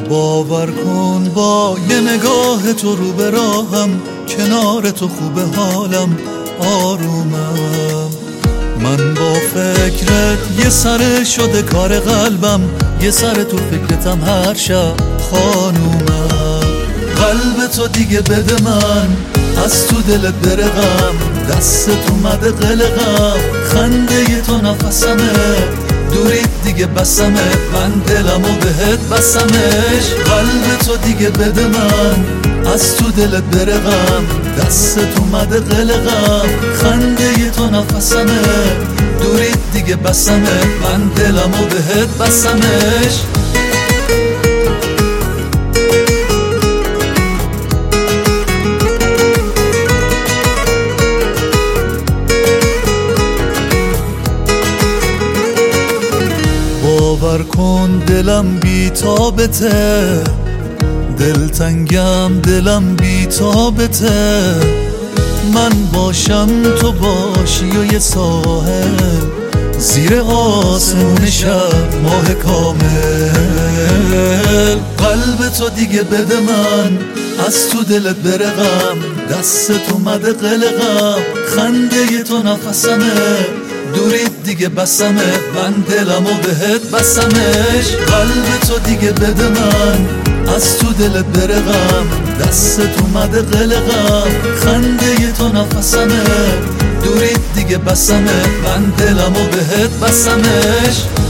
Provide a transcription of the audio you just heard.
باور کن با یه نگاه تو رو به راهم، کنار تو خوب حالم آرومم. من با فکرت یه سره شده کار قلبم، یه سر تو فکرتم هر شب خانومم. قلب تو دیگه بده من، از تو دلت بره غم، دستت اومده قلقم، خنده تو نفسمه، دورید دیگه بسمه، من دلمو بهت بسمش. قلب تو دیگه بده من، از تو دلت بره غم، دستت اومده قلقم، خنده تو نفسمه، دورید دیگه بسمه، من دلمو بهت بسمش. باور کن دلم بی تابته، دلتنگم دلم بی تابته، من باشم تو باشی و یه ساحل، زیر آسمون شب ماه کامل. قلب تو دیگه بده من، از تو دلت بره غم، دستت اومده قلقم، خنده تو نفسمه، دورید دیگه بسمه، من دلمو بهت بسمش. قلب تو دیگه بده من، از تو دلت بره غم، دستت اومده قلقم، خنده تو نفسمه، دورید دیگه بسمه، من دلمو بهت بسمش.